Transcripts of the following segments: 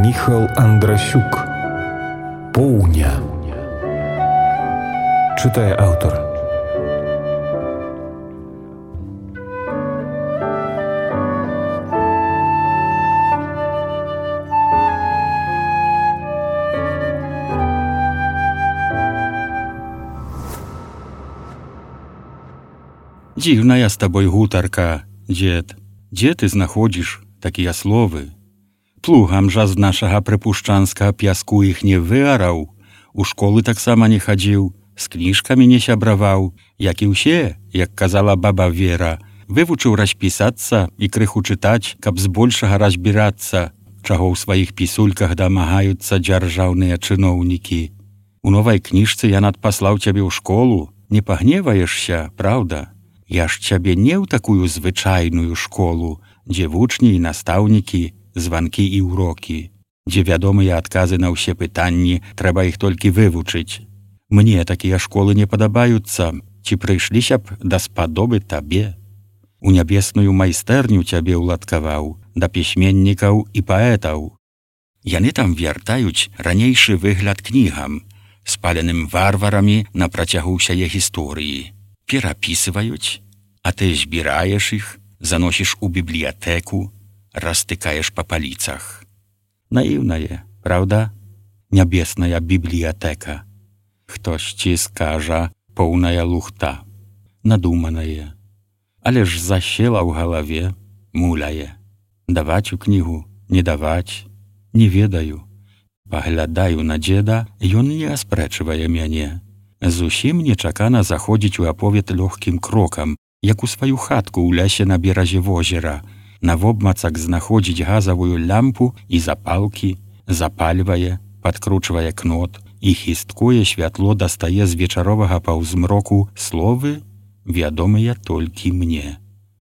Міхал Андрасюк. Поўня. Чытае аўтар. Дзіўная з табой гутарка, дзед. Дзе ты знаходзіш такія словы? Плугам жа з нашага прыпушчанскага пяску іх не выараў, у школы таксама не хадзіў, з кніжкамі не сябраваў, як і ўсе, як казала баба Вера, вывучыў распісацца і крыху чытаць, каб збольшага разбірацца, чаго ў сваіх пісульках дамагаюцца дзяржаўныя чыноўнікі. У новай кніжцы я надпаслаў цябе ў школу, не пагневаешся, праўда? Я ж цябе не ў такую звычайную школу, дзе вучні і настаўнікі, званкі і ўрокі, дзе вядомыя адказы на ўсе пытанні, трэба іх толькі вывучыць. Мне такія школы не падабаюцца, ці прыйшліся б даспадобы табе. У нябесную майстэрню цябе ўладкаваў, да пісьменнікаў і паэтаў. Яны там вяртаюць ранейшы выгляд кнігам, спаленым варварамі на працягу ўсяе гісторыі. Перапісваюць, а ты збіраеш іх, заносіш у бібліятэку, растыкаеш па паліцах. Наіўнае, праўда? Нябесная бібліятэка. Хтосьці скажа, поўная лухта. Надуманае. Але ж засела ў галаве, муляе. Даваць у кнігу, не даваць, не ведаю. Паглядаю на дзеда, ён не аспрэчвае мяне. Зусім нечакана заходзіць у аповед лёгкім крокам, як у сваю хатку ў лясе на беразе возера. Навобмацак знаходзіць газавую лямпу і запалкі, запальвае, падкручвае кнот і хісткое святло дастае з вечаровага паўзмроку словы, вядомыя толькі мне.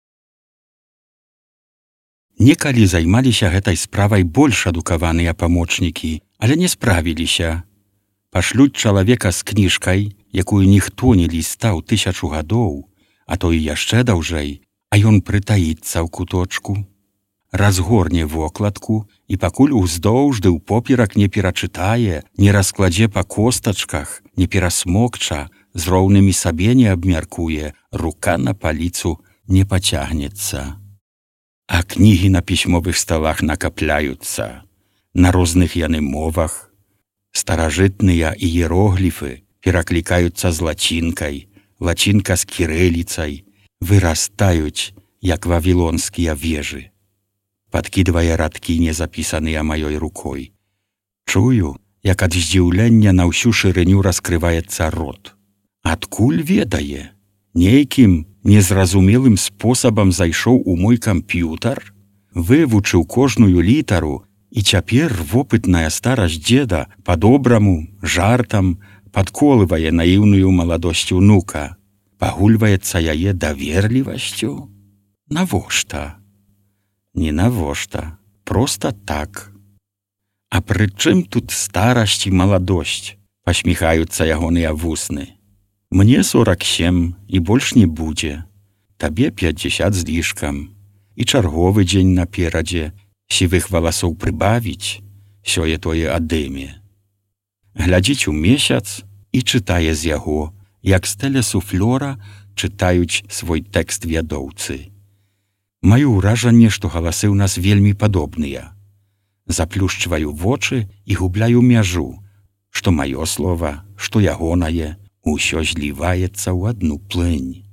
Некалі займаліся гэтай справай больш адукаваныя памочнікі, але не справіліся. Пашлюць чалавека з кніжкай, якую ніхто не лістаў 1000 гадоў, а то і яшчэ даўжэй, а ён прытаіцца ў куточку, разгорне вокладку і пакуль уздоўж ды ўпоперак не перачытае, не раскладзе па костачках, не перасмокча, з роўнымі сабе не абмяркуе, рука на паліцу не пацягнецца. А кнігі на пісьмовых сталах накапляюцца, на розных яны мовах. Старажытныя іерогліфы пераклікаюцца з лацінкай, лацінка з кірыліцай, вырастаюць, як вавілонскія вежы. Падкідвае радкі, не запісаныя маёй рукой. Чую, як ад здзіўлення на ўсю шырыню раскрываецца рот. Адкуль ведае? Нейкім незразумелым спосабам зайшоў у мой камп'ютар, вывучыў кожную літару, і цяпер вопытная старасць дзеда па-добраму, жартам падколывае наіўную маладосць унука, пагульваецца яе даверлівасцю. Навошта? Не навошта, проста так. А пры чым тут старасць і маладосць? Пасміхаюцца ягоныя вусны. Мне 47 і больш не будзе, табе 50 з лішкам, і чарговы дзень наперадзе, сівых валасоў прыбавіць, сёе-тое адыме. Глядзіць у месяц і чытае з яго, як з тэлесуфлёра чытаюць свой тэкст вядоўцы. Маю ўражанне, што галасы ў нас вельмі падобныя. Заплюшчваю вочы і губляю мяжу, што маё слова, што ягонае, усё зліваецца ў адну плынь.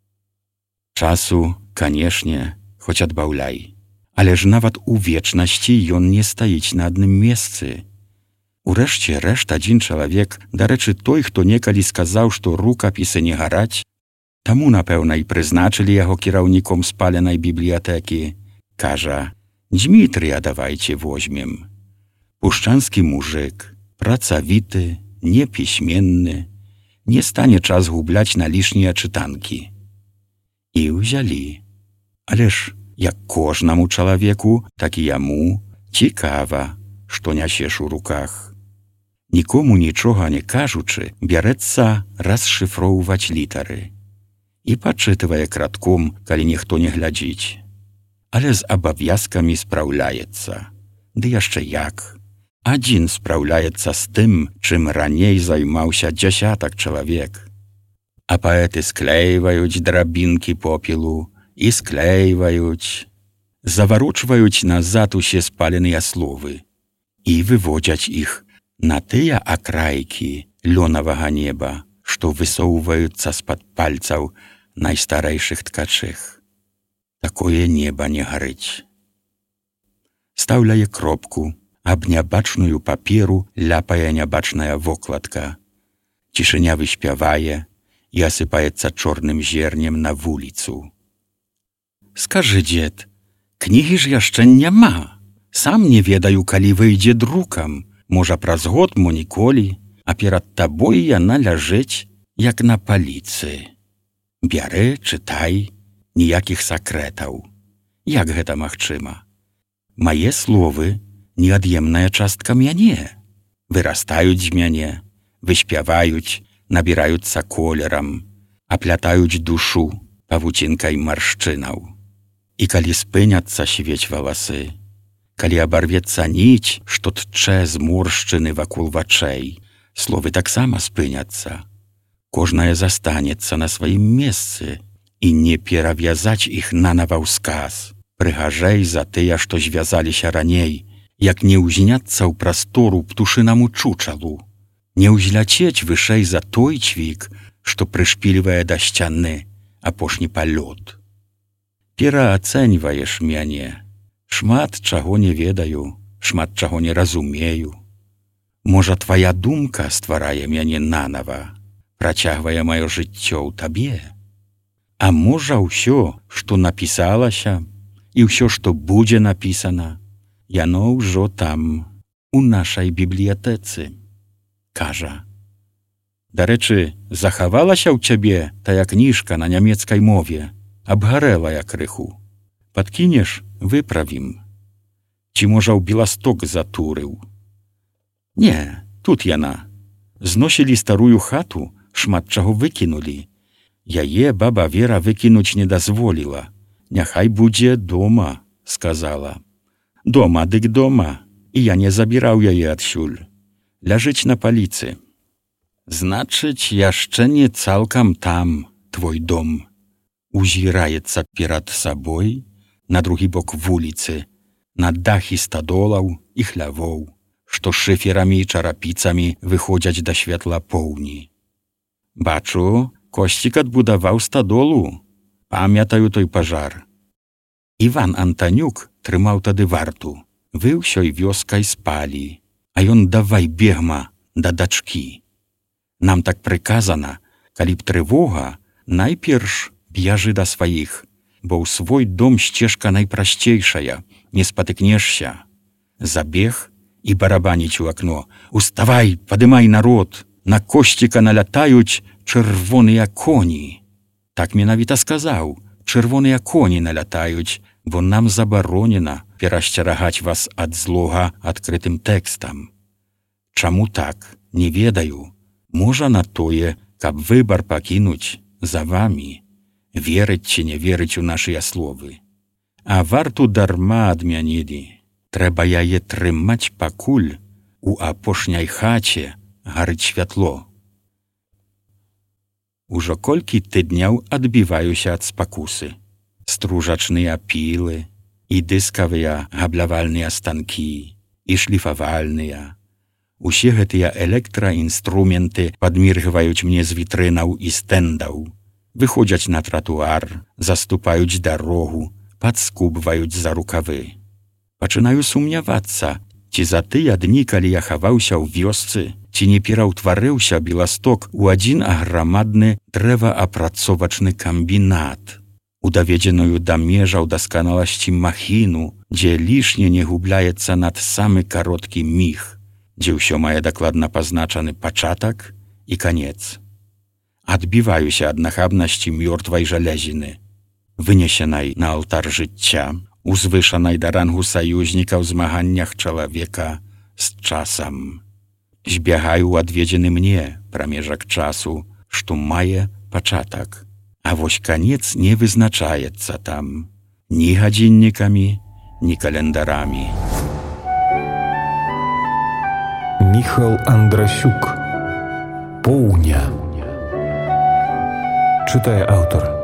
Часу, канешне, хоць адбаўляй. Але ж нават у вечнасці ён не стаіць на адным месцы. Урэшце рэшт адзін чалавек, дарэчы, той, хто некалі сказаў, што рукапісы не гараць, таму, напэўна, і прызначылі яго кіраўніком спаленай бібліятэкі, кажа: «Дзмітрыя давайце возьмем. Пушчанскі мужык, працавіты, непісьменны, не стане час губляць на лішнія чытанкі». І ўзялі. Але ж як кожнаму чалавеку, так і яму цікава, што нясеш у руках. Нікому нічога не кажучы, бярэцца расшыфроўваць літары. І пачытвае кратком, калі ніхто не глядзіць. Але з абавязкамі спраўляецца. Ды яшчэ як. Адзін спраўляецца з тым, чым раней займаўся дзясятак чалавек. А паэты склейваюць драбінкі попелу і склейваюць, заварочваюць назад усе спаленыя словы і выводзяць іх на тыя акрайкі лёнавага неба, што высоўваюцца з-пад пальцаў найстарэйшых ткачых. Такое неба не гарыць. Стаўляе кропку, аб нябачную паперу ляпае нябачная вокладка. Цішыня выспявае і асыпаецца чорным зернем на вуліцу. Скажы, дзед, кнігі ж яшчэ няма. Сам не ведаю, калі выйдзе друкам. Можа, праз год, мо ніколі, а перад табой яна ляжыць, як на паліцы. Бярэ, чытай, ніякіх сакрэтаў. Як гэта магчыма? Мае словы — неад'емная частка мяне. Вырастаюць з мяне, выспяваюць, набіраюцца колерам, аплятаюць душу павуцінкай маршчынаў. І калі спыняцца свець валасы, калі абарвецца ніць, што тчэ зморшчыны вакол вачэй, словы таксама спыняцца. Кожнае застанецца на сваім месцы, і не перавязаць іх нанава ўсказ, прыгажэй за тыя, што звязаліся раней, як не ўзняцца ў прастору птушынаму чучалу, не ўзляцець вышэй за той цвік, што прышпільвае да сцяны апошні палёт. Пераацэньваеш мяне. Шмат чаго не ведаю, шмат чаго не разумею. Можа, твая думка стварае мяне нанава, працягвае маё жыццё ў табе. А можа, ўсё, што напісалася, і ўсё, што будзе напісана, яно ўжо там, у нашай бібліятэцы. Кажа. Дарэчы, захавалася ў цябе тая кніжка на нямецкай мове, абгарэлая крыху. Падкінеш, выправім. Ці, можа, ў Беласток затурыў? Не, тут яна. Зносілі старую хату, шмат чаго выкінулі. Яе баба Вера выкінуць не дазволіла. Няхай будзе дома, сказала. Дома, дык дома, і я не забіраў яе адсюль. Ляжыць на паліцы. Значыць, яшчэ не цалкам там твой дом. Узіраецца перад сабой, на другі бок вуліцы, на дахі стадолаў і хлявоў, што шыферамі і чарапіцамі выходзяць да святла поўні. Бачу, Косцік адбудаваў стадолу. Памятаю той пажар. Іван Антанюк трымаў тады варту. Вы ўсёй вёскай спалі, а ён давай бегма да дачкі. Нам так прыказана, калі б трывога, найперш б'яжы да сваіх, бо ў свой дом сцежка найпрасцейшая, не спатыкнешся. Забег і барабаніць у акно. Уставай, падымай народ, на Косціка налятаюць чырвоныя коні. Так менавіта сказаў, чырвоныя коні налятаюць, бо нам забаронена перасцерагаць вас ад злога адкрытым тэкстам. Чаму так, не ведаю. Можа, на тое, каб выбар пакінуць за вамі, верыць ці не верыць у нашыя словы. А варту дарма адмянілі. Трэба яе трымаць пакуль у апошняй хаце гарыць святло. Ужо колькі тыдняў адбіваюся ад спакусы. Стружачныя пілы, і дыскавыя габлявальныя станкі, і шліфавальныя. Усе гэтыя электраінструменты падміргваюць мне з вітрынаў і стэндаў, выходзяць на тратуар, заступаюць дарогу, падскубваюць за рукавы. Пачынаю сумнявацца, ці за тыя дні, калі я хаваўся ў вёсцы, ці не пераўтварыўся Беласток у адзін аграмадны дрэваапрацовачны камбінат, у даведзеную да межаў дасканаласці махіну, дзе лішне не губляецца над самы кароткі міг, дзе ўсё мае дакладна пазначаны пачатак і канец. Адбіваюся ад нахабнасці мёртвай жалезіны, вынесенай на алтар жыцця, узвышанай да рангу саюзніка ў змаганнях чалавека з часам. Збягаю ў адведзены мне прамежак часу, што мае пачатак, а вось канец не вызначаецца там ні гадзіннікамі, ні календарамі. Міхал Андрасюк. Поўня. Чытае аўтар.